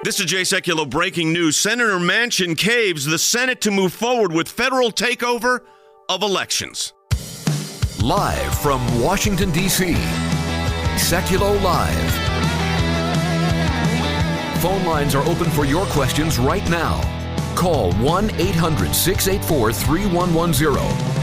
This is Jay Sekulow breaking news. Senator Manchin caves the Senate to move forward with federal takeover of elections. Live from Washington, D.C., Sekulow Live. Phone lines are open for your questions right now. Call 1-800-684-3110.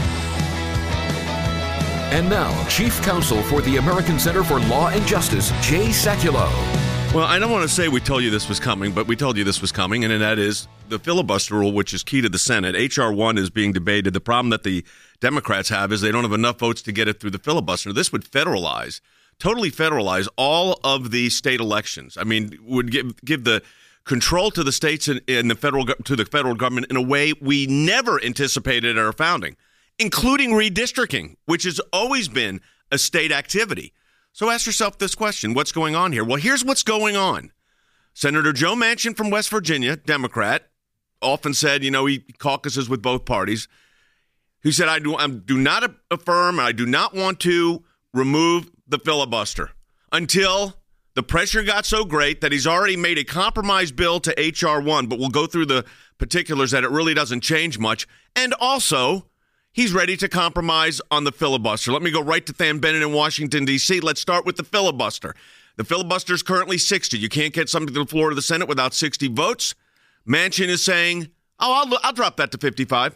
And now, Chief Counsel for the American Center for Law and Justice, Jay Sekulow. Well, I don't want to say we told you this was coming, but we told you this was coming, and that is the filibuster rule, which is key to the Senate. H.R. 1 is being debated. The problem that the Democrats have is they don't have enough votes to get it through the filibuster. This would totally federalize all of the state elections. I mean, would give the control to the states and the federal government in a way we never anticipated at our founding, including redistricting, which has always been a state activity. So ask yourself this question, what's going on here? Well, here's what's going on. Senator Joe Manchin from West Virginia, Democrat, often said, he caucuses with both parties. He said, I do not affirm, I do not want to remove the filibuster until the pressure got so great that he's already made a compromise bill to H.R. 1, but we'll go through the particulars that it really doesn't change much. And also, he's ready to compromise on the filibuster. Let me go right to Than Bennett in Washington, D.C. Let's start with the filibuster. The filibuster is currently 60. You can't get something to the floor of the Senate without 60 votes. Manchin is saying, I'll drop that to 55.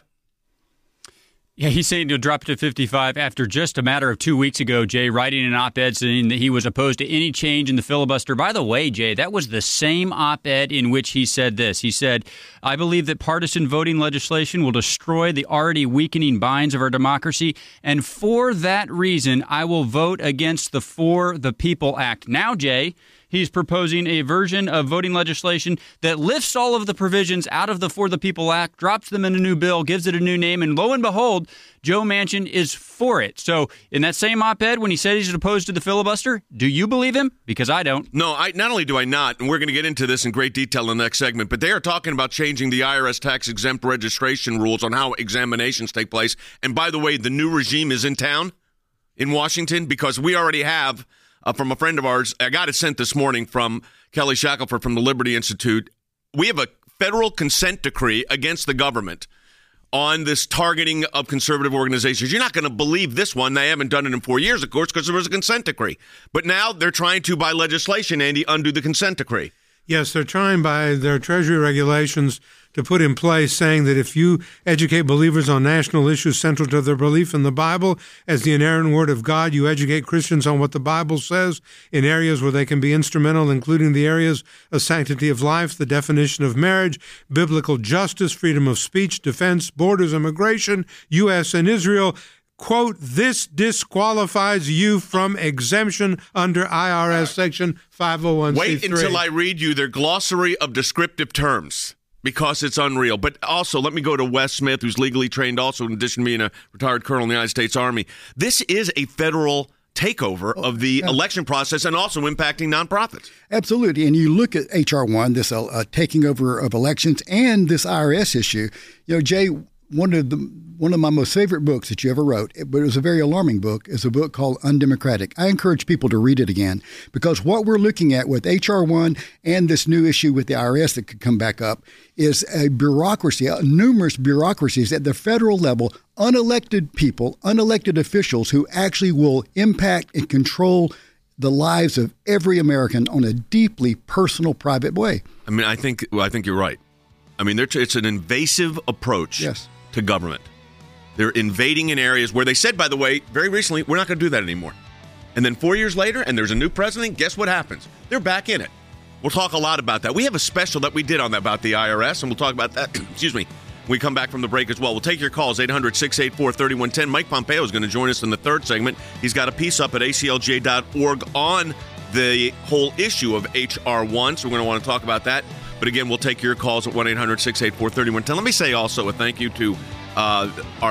Yeah, he's saying he'll drop it to 55 after just a matter of 2 weeks ago, Jay, writing an op-ed saying that he was opposed to any change in the filibuster. By the way, Jay, that was the same op-ed in which he said this. He said, I believe that partisan voting legislation will destroy the already weakening binds of our democracy, and for that reason, I will vote against the For the People Act. Now, Jay, he's proposing a version of voting legislation that lifts all of the provisions out of the For the People Act, drops them in a new bill, gives it a new name, and lo and behold, Joe Manchin is for it. So in that same op-ed, when he said he's opposed to the filibuster, do you believe him? Because I don't. No, not only do I not, and we're going to get into this in great detail in the next segment, but they are talking about changing the IRS tax-exempt registration rules on how examinations take place. And by the way, the new regime is in town in Washington because we already have from a friend of ours, I got it sent this morning from Kelly Shackelford from the Liberty Institute. We have a federal consent decree against the government on this targeting of conservative organizations. You're not going to believe this one. They haven't done it in 4 years, of course, because there was a consent decree. But now they're trying to, by legislation, Andy, undo the consent decree. Yes, they're trying by their Treasury regulations to put in place saying that if you educate believers on national issues central to their belief in the Bible as the inerrant word of God, you educate Christians on what the Bible says in areas where they can be instrumental, including the areas of sanctity of life, the definition of marriage, biblical justice, freedom of speech, defense, borders, immigration, U.S. and Israel. Quote, this disqualifies you from exemption under IRS Section 501c3. Wait until I read you their glossary of descriptive terms, because it's unreal. But also, let me go to Wes Smith, who's legally trained also, in addition to being a retired colonel in the United States Army. This is a federal takeover of the election process and also impacting nonprofits. Absolutely. And you look at H.R. 1, this taking over of elections, and this IRS issue. Jay, one of my most favorite books that you ever wrote, but it was a very alarming book, is a book called Undemocratic. I encourage people to read it again because what we're looking at with H.R. 1 and this new issue with the IRS that could come back up is a bureaucracy, numerous bureaucracies at the federal level, unelected people, unelected officials who actually will impact and control the lives of every American on a deeply personal, private way. I mean, I think you're right. I mean, it's an invasive approach. Yes. To government. They're invading in areas where they said, by the way, very recently, we're not going to do that anymore. And then 4 years later, and there's a new president, guess what happens? They're back in it. We'll talk a lot about that. We have a special that we did on that about the IRS, and we'll talk about that, excuse me, when we come back from the break as well. We'll take your calls, 800-684-3110. Mike Pompeo is going to join us in the third segment. He's got a piece up at aclj.org on the whole issue of H.R. 1, so we're going to want to talk about that. But again, we'll take your calls at 1-800-684-3110. Let me say also a thank you to our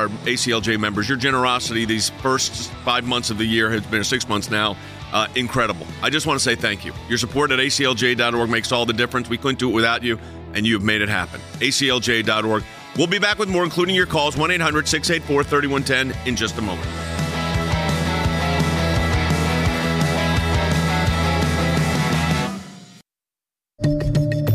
ACLJ members. Your generosity these first 5 months of the year has been 6 months now. Incredible. I just want to say thank you. Your support at aclj.org makes all the difference. We couldn't do it without you, and you have made it happen. aclj.org. We'll be back with more, including your calls, 1-800-684-3110 in just a moment.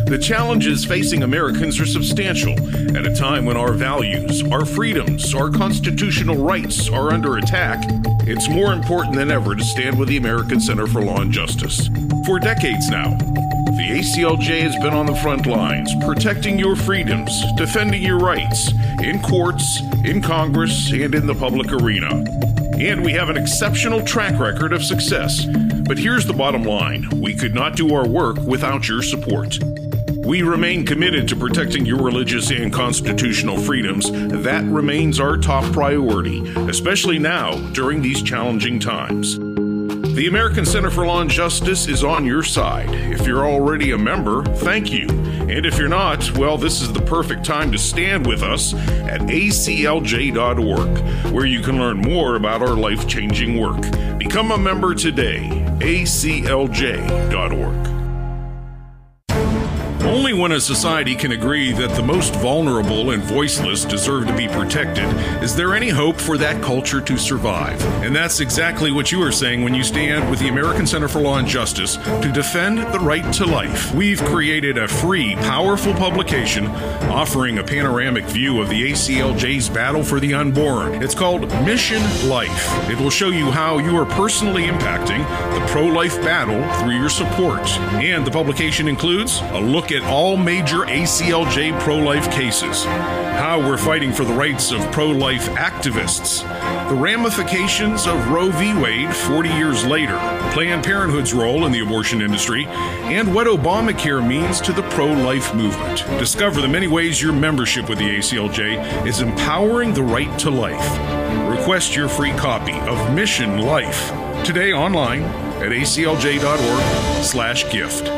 The challenges facing Americans are substantial at a time when our values, our freedoms, our constitutional rights are under attack. It's more important than ever to stand with the American Center for Law and Justice. For decades now, the ACLJ has been on the front lines, protecting your freedoms, defending your rights, in courts, in Congress, and in the public arena. And we have an exceptional track record of success. But here's the bottom line. We could not do our work without your support. We remain committed to protecting your religious and constitutional freedoms. That remains our top priority, especially now during these challenging times. The American Center for Law and Justice is on your side. If you're already a member, thank you. And if you're not, well, this is the perfect time to stand with us at aclj.org, where you can learn more about our life-changing work. Become a member today, aclj.org. Only when a society can agree that the most vulnerable and voiceless deserve to be protected is there any hope for that culture to survive. And that's exactly what you are saying when you stand with the American Center for Law and Justice to defend the right to life. We've created a free, powerful publication offering a panoramic view of the ACLJ's battle for the unborn. It's called Mission Life. It will show you how you are personally impacting the pro-life battle through your support. And the publication includes a look at all major ACLJ pro-life cases, how we're fighting for the rights of pro-life activists, the ramifications of Roe v. Wade 40 years later, Planned Parenthood's role in the abortion industry, and what Obamacare means to the pro-life movement. Discover the many ways your membership with the ACLJ is empowering the right to life. Request your free copy of Mission Life today online at aclj.org/gift.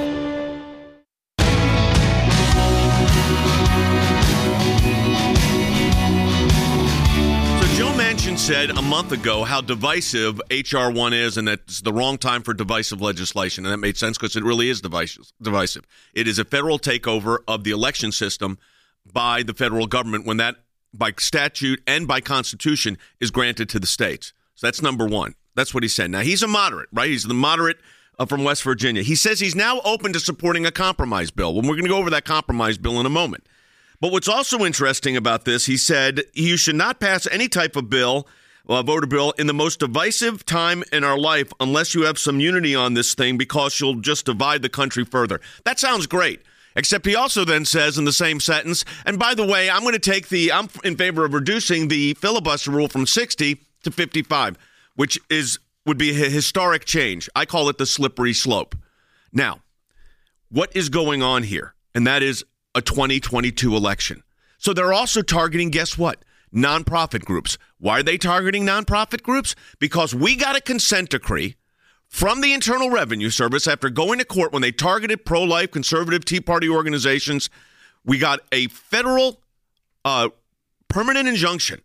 Said a month ago how divisive H.R. 1 is and that it's the wrong time for divisive legislation. And that made sense because it really is divisive. It is a federal takeover of the election system by the federal government when that, by statute and by constitution, is granted to the states. So that's number one. That's what he said. Now, he's a moderate, right? He's the moderate from West Virginia. He says he's now open to supporting a compromise bill. Well, we're going to go over that compromise bill in a moment. But what's also interesting about this, he said, you should not pass any type of bill, voter bill, in the most divisive time in our life unless you have some unity on this thing because you'll just divide the country further. That sounds great. Except he also then says in the same sentence, and by the way, I'm in favor of reducing the filibuster rule from 60 to 55, which would be a historic change. I call it the slippery slope. Now, what is going on here? And that is a 2022 election. So they're also targeting, guess what? Nonprofit groups. Why are they targeting nonprofit groups? Because we got a consent decree from the Internal Revenue Service after going to court when they targeted pro-life, conservative, Tea Party organizations. We got a federal permanent injunction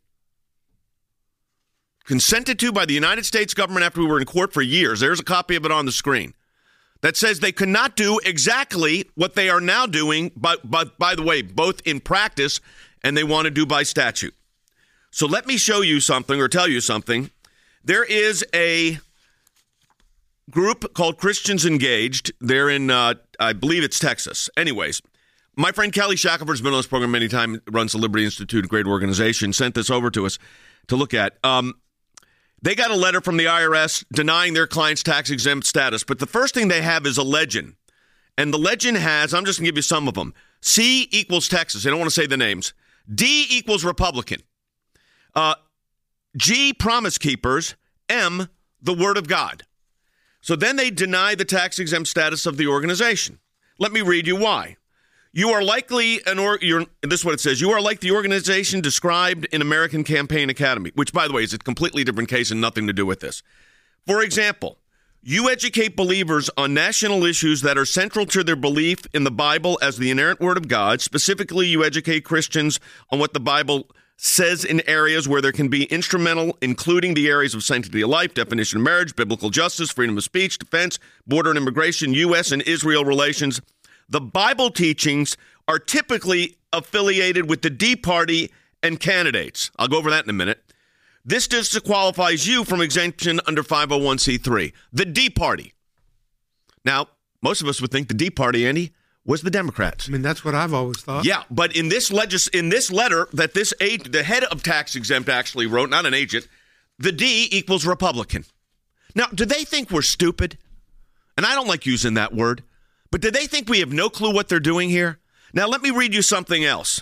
consented to by the United States government after we were in court for years. There's a copy of it on the screen. That says they could not do exactly what they are now doing, but by the way, both in practice and they want to do by statute. So let me show you something or tell you something. There is a group called Christians Engaged. They're in, I believe it's Texas. Anyways, my friend Kelly Shackelford's been on this program many times, runs the Liberty Institute, a great organization, sent this over to us to look at. They got a letter from the IRS denying their client's tax-exempt status. But the first thing they have is a legend. And the legend has, I'm just going to give you some of them. C equals Texas. I don't want to say the names. D equals Republican. G, Promise Keepers. M, the Word of God. So then they deny the tax-exempt status of the organization. Let me read you why. You are likely this is what it says. You are like the organization described in American Campaign Academy, which, by the way, is a completely different case and nothing to do with this. For example, you educate believers on national issues that are central to their belief in the Bible as the inerrant Word of God. Specifically, you educate Christians on what the Bible says in areas where there can be instrumental, including the areas of sanctity of life, definition of marriage, biblical justice, freedom of speech, defense, border and immigration, U.S. and Israel relations. The Bible teachings are typically affiliated with the D Party and candidates. I'll go over that in a minute. This disqualifies you from exemption under 501c3. The D Party. Now, most of us would think the D Party, Andy, was the Democrats. I mean, that's what I've always thought. Yeah, but in this letter that the head of tax exempt actually wrote, not an agent, the D equals Republican. Now, do they think we're stupid? And I don't like using that word, but do they think we have no clue what they're doing here? Now, let me read you something else.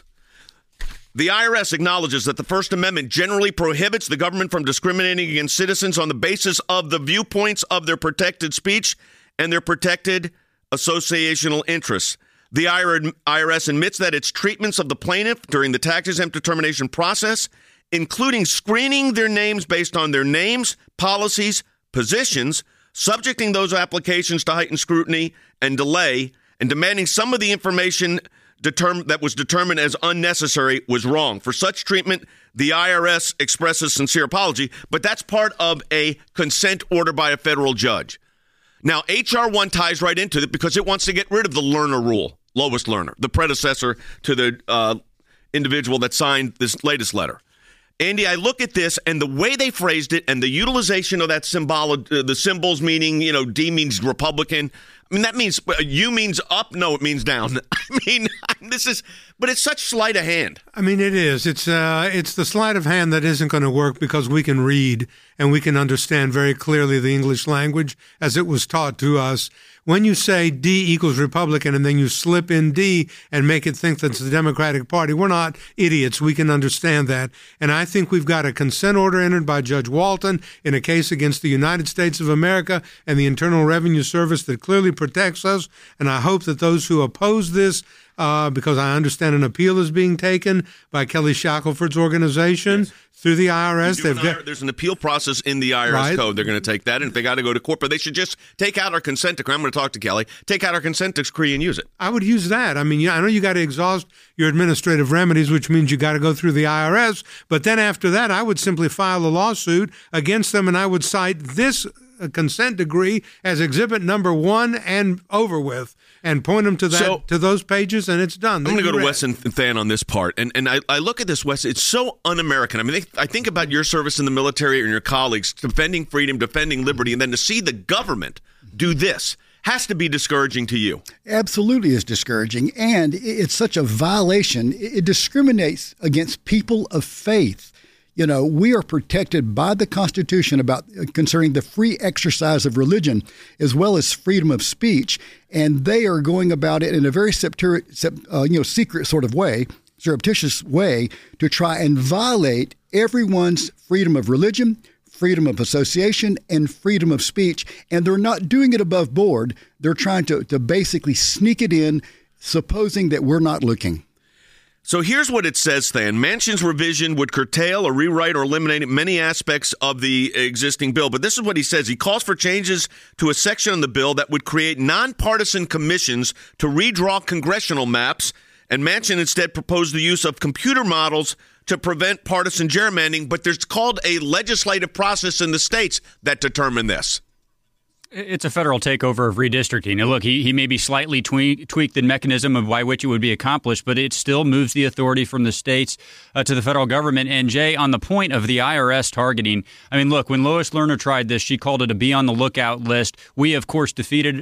The IRS acknowledges that the First Amendment generally prohibits the government from discriminating against citizens on the basis of the viewpoints of their protected speech and their protected associational interests. The IRS admits that its treatments of the plaintiff during the tax-exempt determination process, including screening their names based on their names, policies, positions, subjecting those applications to heightened scrutiny and delay, and demanding some of the information that was determined as unnecessary, was wrong. For such treatment, the IRS expresses sincere apology, but that's part of a consent order by a federal judge. Now, H.R. 1 ties right into it because it wants to get rid of the Lerner rule, Lois Lerner, the predecessor to the individual that signed this latest letter. Andy, I look at this and the way they phrased it and the utilization of that the symbols meaning, D means Republican. I mean, that means U means up. No, it means down. I mean, but it's such sleight of hand. I mean, it is. It's the sleight of hand that isn't going to work because we can read and we can understand very clearly the English language as it was taught to us. When you say D equals Republican and then you slip in D and make it think that's the Democratic Party, we're not idiots. We can understand that. And I think we've got a consent order entered by Judge Walton in a case against the United States of America and the Internal Revenue Service that clearly protects us. And I hope that those who oppose this, because I understand an appeal is being taken by Kelly Shackelford's organization through the IRS. There's an appeal process in the IRS code. They're going to take that, and if they got to go to court, but they should just take out our consent decree. I'm going to talk to Kelly. Take out our consent decree and use it. I would use that. I mean, I know you got to exhaust your administrative remedies, which means you got to go through the IRS. But then after that, I would simply file a lawsuit against them, and I would cite this consent decree as exhibit number 1 and over with, and point them to that to those pages, and it's done. I'm going to go to Wes and Than on this part, and I look at this, Wes. It's so un-American. I mean, I think about your service in the military and your colleagues defending freedom, defending liberty, and then to see the government do this has to be discouraging to you. Absolutely is discouraging, and it's such a violation. It discriminates against people of faith. We are protected by the Constitution concerning the free exercise of religion as well as freedom of speech, and they are going about it in a very secret sort of way, surreptitious way, to try and violate everyone's freedom of religion, freedom of association, and freedom of speech. And they're not doing it above board. They're trying to basically sneak it in, supposing that we're not looking. So here's what it says, Than. Manchin's revision would curtail or rewrite or eliminate many aspects of the existing bill. But this is what he says. He calls for changes to a section in the bill that would create nonpartisan commissions to redraw congressional maps. And Manchin instead proposed the use of computer models to prevent partisan gerrymandering. But there's called a legislative process in the states that determine this. It's a federal takeover of redistricting. Now, look, he may be slightly tweaked the mechanism by which it would be accomplished, but it still moves the authority from the states to the federal government. And, Jay, on the point of the IRS targeting, I mean, look, when Lois Lerner tried this, she called it a be-on-the-lookout list. We, of course, defeated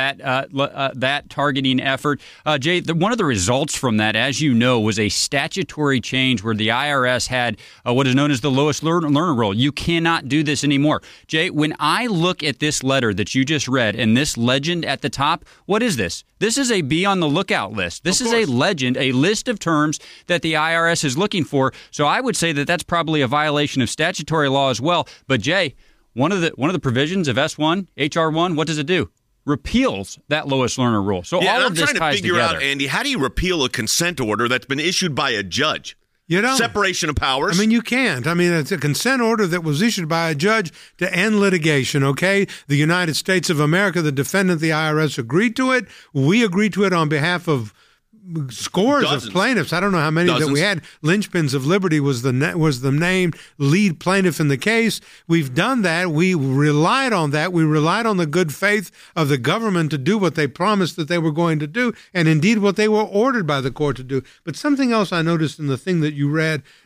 that targeting effort. Jay, one of the results from that, as you know, was a statutory change where the IRS had what is known as the Lois Lerner rule. You cannot do this anymore. Jay, when I look at this letter that you just read and this legend at the top, what is this? This is a be-on-the-lookout list. This is a legend, a list of terms that the IRS is looking for. So I would say that that's probably a violation of statutory law as well. But, Jay, one of the provisions of S1, HR 1, what does it do? Repeals that Lois Lerner rule. So all of this ties together. I'm trying to figure out, Andy, how do you repeal a consent order that's been issued by a judge? Separation of powers. I mean, you can't. I mean, it's a consent order that was issued by a judge to end litigation, okay? The United States of America, the defendant, the IRS, agreed to it. We agreed to it on behalf of scores of plaintiffs. I don't know how many that we had. Lynchpins of Liberty was the named lead plaintiff in the case. We've done that. We relied on that. We relied on the good faith of the government to do what they promised that they were going to do, and indeed what they were ordered by the court to do. But something else I noticed in the thing that you read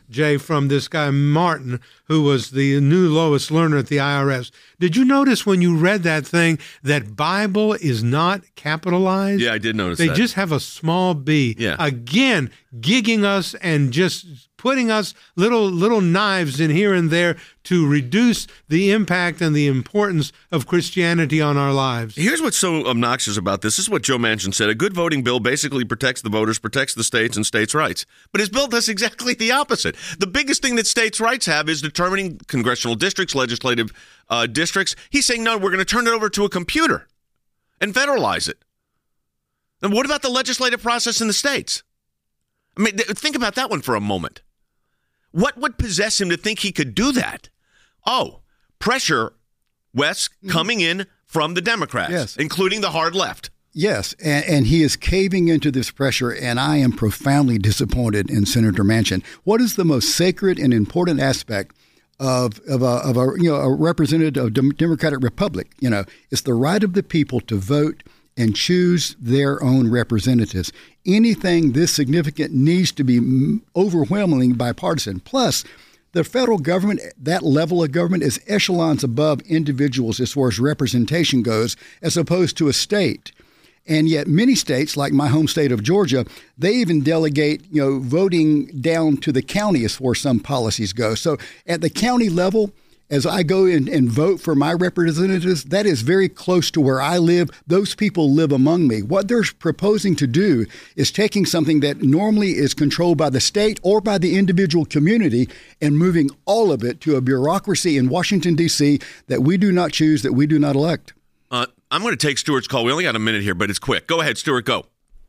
Jay, from this guy Martin, who was the new lowest learner at the IRS. Did you notice when you read that thing that Bible is not capitalized? Yeah, I did notice that. They that. just have a small b. Yeah. Again, gigging us and just putting us little knives in here and there to reduce the impact and the importance of Christianity on our lives. Here's what's so obnoxious about this. This is what Joe Manchin said. A good voting bill basically protects the voters, protects the states and states' rights. But his bill does exactly the opposite. The biggest thing that states' rights have is determining congressional districts, legislative districts. He's saying, no, we're going to turn it over to a computer and federalize it. And what about the legislative process in the states? I mean, think about that one for a moment. What would possess him to think he could do that? Oh, pressure, Wes, coming in from the Democrats, yes, including the hard left. Yes, and he is caving into this pressure, and I am profoundly disappointed in Senator Manchin. What is the most sacred and important aspect of a representative of Democratic Republic? It's the right of the people to vote and choose their own representatives. Anything this significant needs to be overwhelmingly bipartisan. Plus, the federal government, that level of government, is echelons above individuals as far as representation goes, as opposed to a state. And yet many states, like my home state of Georgia, they even delegate, voting down to the county as far as some policies go. So at the county level, as I go in and vote for my representatives, that is very close to where I live. Those people live among me. What they're proposing to do is taking something that normally is controlled by the state or by the individual community and moving all of it to a bureaucracy in Washington, D.C. that we do not choose, that we do not elect. I'm going to take Stuart's call. We only got a minute here, but it's quick. Go ahead, Stuart, go.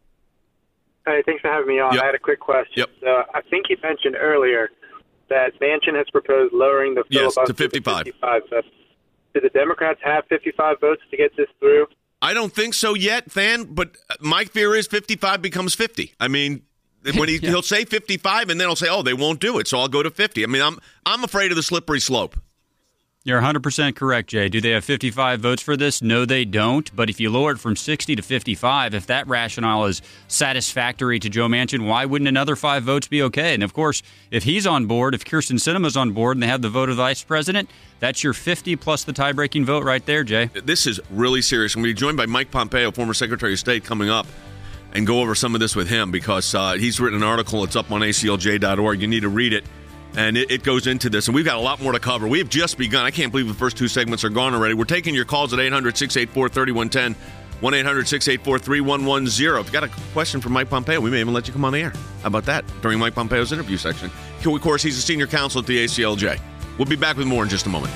Hey, thanks for having me on. Yep. I had a quick question. Yep. So I think you mentioned earlier that Manchin has proposed lowering the filibuster to 55. So do the Democrats have 55 votes to get this through? I don't think so yet, Than, but my fear is 55 becomes 50. I mean, when he'll say 55 and then he'll say, oh, they won't do it, so I'll go to 50. I mean, I'm afraid of the slippery slope. You're 100% correct, Jay. Do they have 55 votes for this? No, they don't. But if you lower it from 60 to 55, if that rationale is satisfactory to Joe Manchin, why wouldn't another 5 votes be okay? And, of course, if he's on board, if Kyrsten Sinema's on board and they have the vote of the vice president, that's your 50 plus the tie-breaking vote right there, Jay. This is really serious. I'm going to be joined by Mike Pompeo, former Secretary of State, coming up and go over some of this with him because he's written an article. It's up on aclj.org. You need to read it. And it goes into this, and we've got a lot more to cover. We have just begun. I can't believe the first 2 segments are gone already. We're taking your calls at 800-684-3110, 1-800-684-3110. If you've got a question for Mike Pompeo, we may even let you come on the air. How about that during Mike Pompeo's interview section? Of course, he's a senior counsel at the ACLJ. We'll be back with more in just a moment.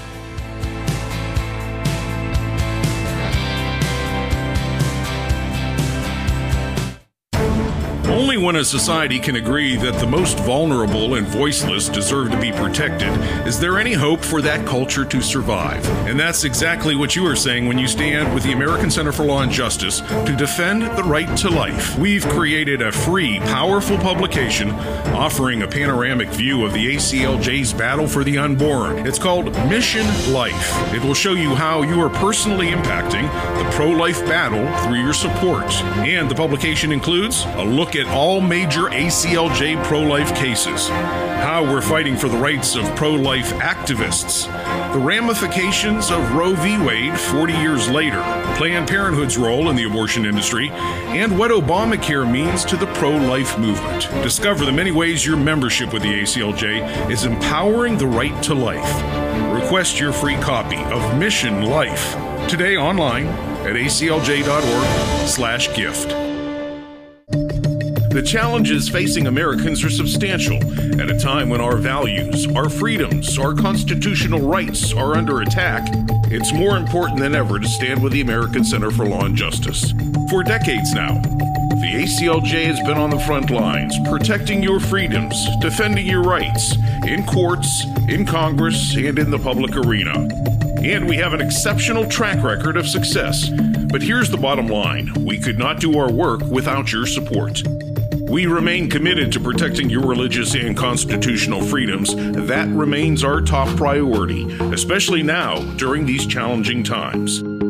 Only when a society can agree that the most vulnerable and voiceless deserve to be protected is there any hope for that culture to survive. And that's exactly what you are saying when you stand with the American Center for Law and Justice to defend the right to life. We've created a free, powerful publication offering a panoramic view of the ACLJ's battle for the unborn. It's called Mission Life. It will show you how you are personally impacting the pro-life battle through your support. And the publication includes a look at all major ACLJ pro-life cases, how we're fighting for the rights of pro-life activists, the ramifications of Roe v. Wade 40 years later, Planned Parenthood's role in the abortion industry, and what Obamacare means to the pro-life movement. Discover the many ways your membership with the ACLJ is empowering the right to life. Request your free copy of Mission Life today online at aclj.org/gift. The challenges facing Americans are substantial at a time when our values, our freedoms, our constitutional rights are under attack. It's more important than ever to stand with the American Center for Law and Justice. For decades now, the ACLJ has been on the front lines, protecting your freedoms, defending your rights, in courts, in Congress, and in the public arena. And we have an exceptional track record of success. But here's the bottom line. We could not do our work without your support. We remain committed to protecting your religious and constitutional freedoms. That remains our top priority, especially now during these challenging times.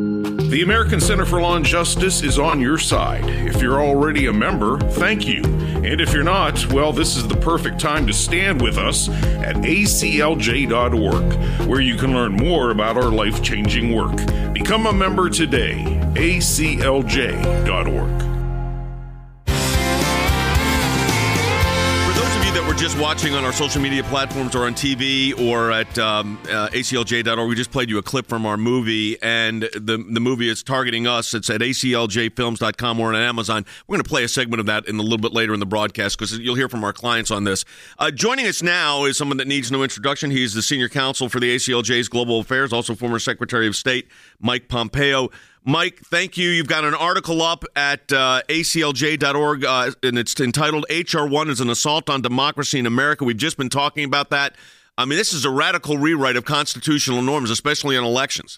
The American Center for Law and Justice is on your side. If you're already a member, thank you. And if you're not, well, this is the perfect time to stand with us at aclj.org, where you can learn more about our life-changing work. Become a member today. aclj.org. Just watching on our social media platforms or on TV or at aclj.org, we just played you a clip from our movie, and the movie is targeting us. It's at acljfilms.com or on Amazon. We're going to play a segment of that in a little bit later in the broadcast because you'll hear from our clients on this. Joining us now is someone that needs no introduction. He's the senior counsel for the ACLJ's Global Affairs, also former Secretary of State Mike Pompeo. Mike, thank you. You've got an article up at aclj.org, and it's entitled H.R. 1 is an Assault on Democracy in America. We've just been talking about that. I mean, this is a radical rewrite of constitutional norms, especially on elections.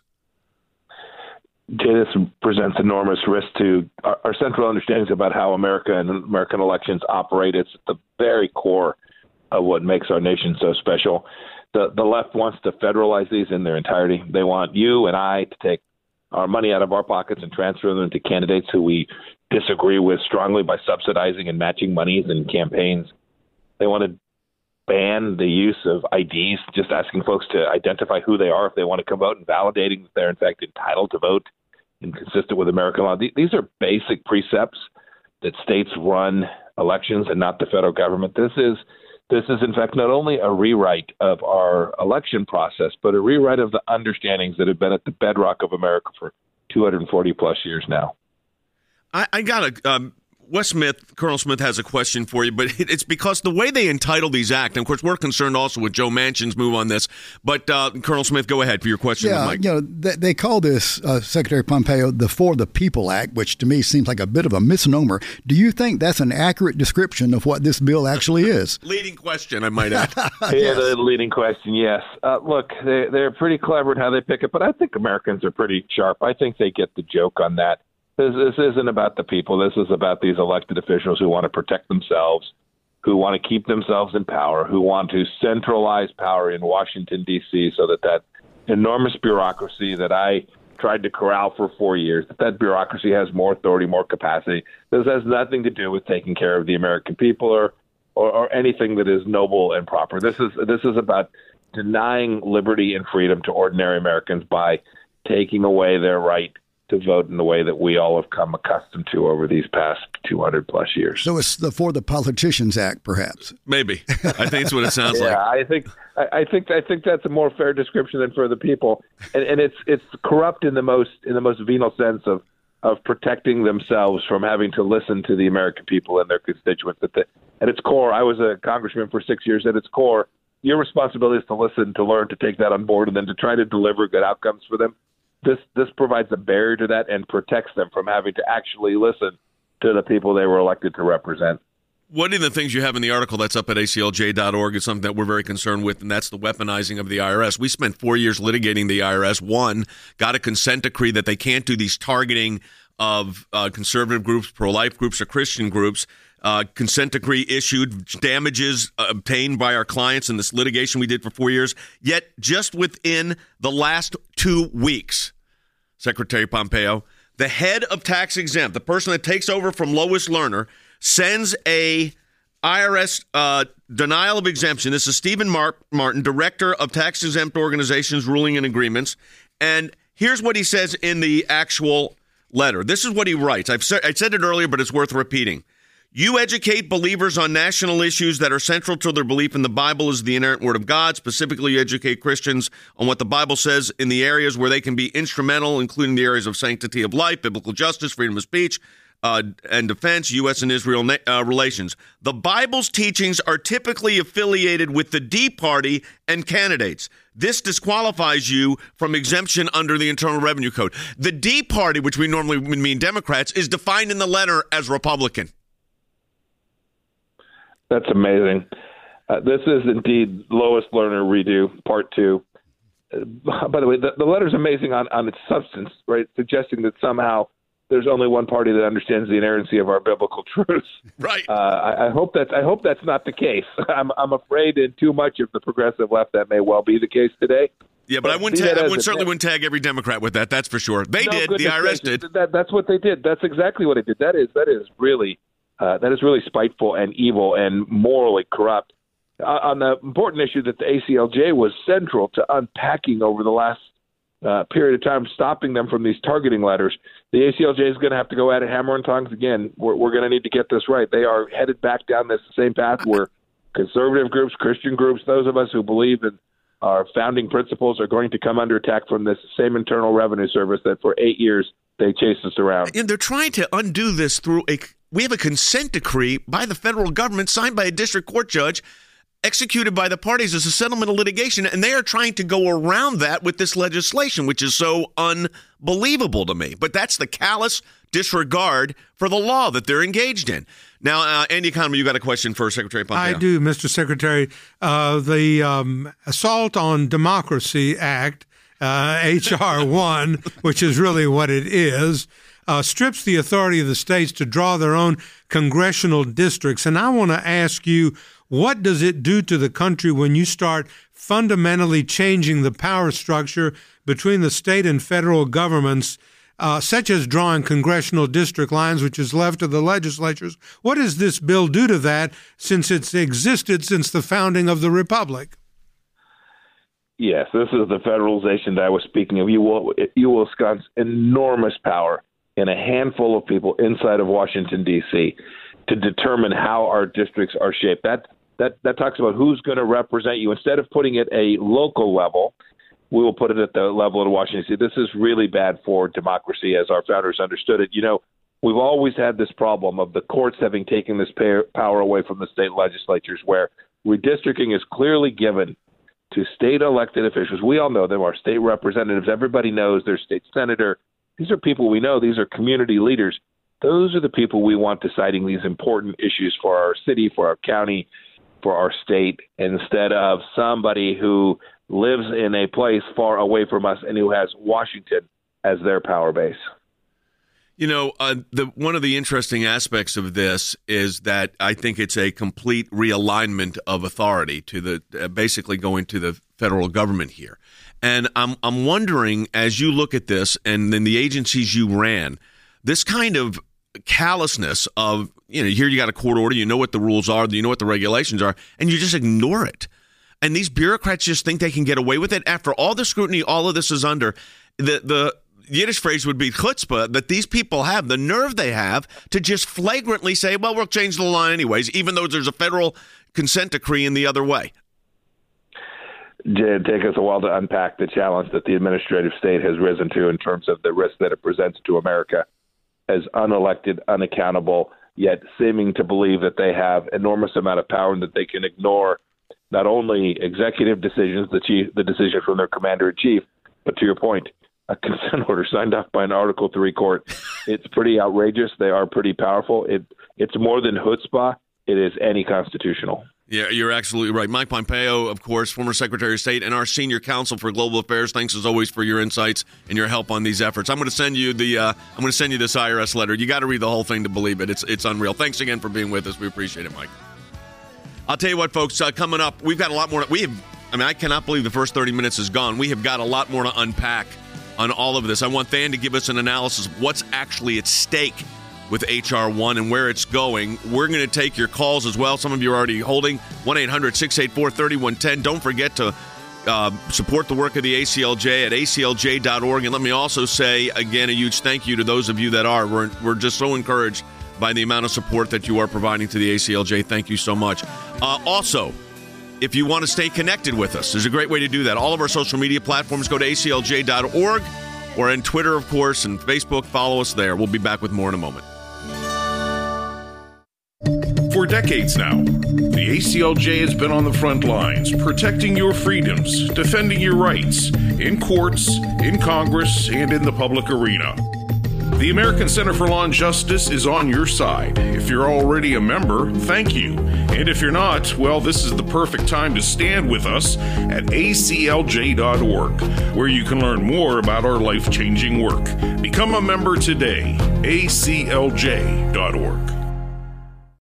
Jay, this presents enormous risk to our central understandings about how America and American elections operate. It's at the very core of what makes our nation so special. The left wants to federalize these in their entirety. They want you and I to take our money out of our pockets and transfer them to candidates who we disagree with strongly by subsidizing and matching monies in campaigns. They want to ban the use of IDs, just asking folks to identify who they are if they want to come vote and validating that they're in fact entitled to vote and consistent with American law. These are basic precepts that states run elections and not the federal government. This is, in fact, not only a rewrite of our election process, but a rewrite of the understandings that have been at the bedrock of America for 240-plus years now. I got to Wes Smith, Colonel Smith has a question for you, but it's because the way they entitle these acts, and of course we're concerned also with Joe Manchin's move on this, but Colonel Smith, go ahead for your question. Yeah, Mike. They call this, Secretary Pompeo, the For the People Act, which to me seems like a bit of a misnomer. Do you think that's an accurate description of what this bill actually is? Leading question, I might add. Yeah, the leading question, yes. Look, they're pretty clever in how they pick it, but I think Americans are pretty sharp. I think they get the joke on that. This isn't about the people. This is about these elected officials who want to protect themselves, who want to keep themselves in power, who want to centralize power in Washington, D.C., so that enormous bureaucracy that I tried to corral for 4 years, that bureaucracy has more authority, more capacity. This has nothing to do with taking care of the American people or anything that is noble and proper. This is about denying liberty and freedom to ordinary Americans by taking away their right to vote in the way that we all have come accustomed to over these past 200-plus years. So it's the For the Politicians Act, perhaps. Maybe. I think that's what it sounds like. Yeah, I think that's a more fair description than For the People, and it's corrupt in the most venal sense of protecting themselves from having to listen to the American people and their constituents. At its core, I was a congressman for 6 years. At its core, your responsibility is to listen, to learn, to take that on board, and then to try to deliver good outcomes for them. This provides a barrier to that and protects them from having to actually listen to the people they were elected to represent. One of the things you have in the article that's up at aclj.org is something that we're very concerned with, and that's the weaponizing of the IRS. We spent 4 years litigating the IRS. One, got a consent decree that they can't do these targeting of conservative groups, pro-life groups, or Christian groups. Consent decree issued, damages obtained by our clients in this litigation we did for 4 years. Yet just within the last 2 weeks, Secretary Pompeo, the head of tax exempt, the person that takes over from Lois Lerner, sends a IRS denial of exemption. This is Stephen Martin, director of tax exempt organizations, ruling and agreements. And here's what he says in the actual letter. This is what he writes. I said it earlier, but it's worth repeating. You educate believers on national issues that are central to their belief in the Bible as the inerrant word of God. Specifically, you educate Christians on what the Bible says in the areas where they can be instrumental, including the areas of sanctity of life, biblical justice, freedom of speech, and defense, U.S. and Israel relations. The Bible's teachings are typically affiliated with the D Party and candidates. This disqualifies you from exemption under the Internal Revenue Code. The D Party, which we normally would mean Democrats, is defined in the letter as Republican. That's amazing. This is indeed Lois Lerner redo, part 2. By the way, the letter's amazing on its substance, right? Suggesting that somehow there's only one party that understands the inerrancy of our biblical truths. Right. I hope that's not the case. I'm afraid in too much of the progressive left that may well be the case today. Yeah, but I wouldn't tag every Democrat with that. That's for sure. They did. The IRS did. That's what they did. That's exactly what it did. That is really spiteful and evil and morally corrupt. On the important issue that the ACLJ was central to unpacking over the last period of time, stopping them from these targeting letters, the ACLJ is going to have to go at it hammer and tongs again. We're going to need to get this right. They are headed back down this same path where conservative groups, Christian groups, those of us who believe in our founding principles are going to come under attack from this same Internal Revenue Service that for 8 years they chased us around. And they're trying to undo this through we have a consent decree by the federal government signed by a district court judge, executed by the parties as a settlement of litigation, and they are trying to go around that with this legislation, which is so unbelievable to me. But that's the callous disregard for the law that they're engaged in. Now, Andy Economy, you got a question for Secretary Pompeo? I do, Mr. Secretary. The Assault on Democracy Act, H.R. 1, which is really what it is, strips the authority of the states to draw their own congressional districts. And I want to ask you, what does it do to the country when you start fundamentally changing the power structure between the state and federal governments, such as drawing congressional district lines, which is left to the legislatures? What does this bill do to that, since it's existed since the founding of the republic? Yes, this is the federalization that I was speaking of. You will ensconce enormous power in a handful of people inside of Washington, D.C., to determine how our districts are shaped. That talks about who's going to represent you. Instead of putting it at a local level, we will put it at the level of Washington, D.C. This is really bad for democracy as our founders understood it. You know, we've always had this problem of the courts having taken this power away from the state legislatures, where redistricting is clearly given to state elected officials. We all know them, our state representatives. Everybody knows their state senator. These are people we know. These are community leaders. Those are the people we want deciding these important issues for our city, for our county, for our state, instead of somebody who lives in a place far away from us and who has Washington as their power base. You know, one of the interesting aspects of this is that I think it's a complete realignment of authority to the basically going to the federal government here. And I'm wondering, as you look at this and then the agencies you ran, this kind of callousness of, you know, here you got a court order, you know what the rules are, you know what the regulations are, and you just ignore it. And these bureaucrats just think they can get away with it after all the scrutiny all of this is under. The Yiddish phrase would be chutzpah, that these people have, the nerve they have to just flagrantly say, well, we'll change the law anyways, even though there's a federal consent decree in the other way. It'd take us a while to unpack the challenge that the administrative state has risen to in terms of the risk that it presents to America as unelected, unaccountable, yet seeming to believe that they have enormous amount of power and that they can ignore not only executive decisions, the decision from their commander-in-chief, but to your point, a consent order signed off by an Article III court. It's pretty outrageous. They are pretty powerful. It's more than chutzpah. It is anti-constitutional. Yeah, you're absolutely right. Mike Pompeo, of course, former Secretary of State and our senior counsel for global affairs. Thanks as always for your insights and your help on these efforts. I'm going to send you this IRS letter. You got to read the whole thing to believe it. It's unreal. Thanks again for being with us. We appreciate it, Mike. I'll tell you what, folks. Coming up, we've got a lot more. I cannot believe the first 30 minutes is gone. We have got a lot more to unpack on all of this. I want Than to give us an analysis of what's actually at stake with H.R. 1 and where it's going. We're going to take your calls as well. Some of you are already holding 1-800-684-3110. Don't forget to support the work of the ACLJ at aclj.org. And let me also say, again, a huge thank you to those of you that are. We're just so encouraged by the amount of support that you are providing to the ACLJ. Thank you so much. Also, if you want to stay connected with us, there's a great way to do that. All of our social media platforms, go to aclj.org, or on Twitter, of course, and Facebook. Follow us there. We'll be back with more in a moment. For decades now, the ACLJ has been on the front lines, protecting your freedoms, defending your rights, in courts, in Congress, and in the public arena. The American Center for Law and Justice is on your side. If you're already a member, thank you. And if you're not, well, this is the perfect time to stand with us at aclj.org, where you can learn more about our life-changing work. Become a member today, aclj.org.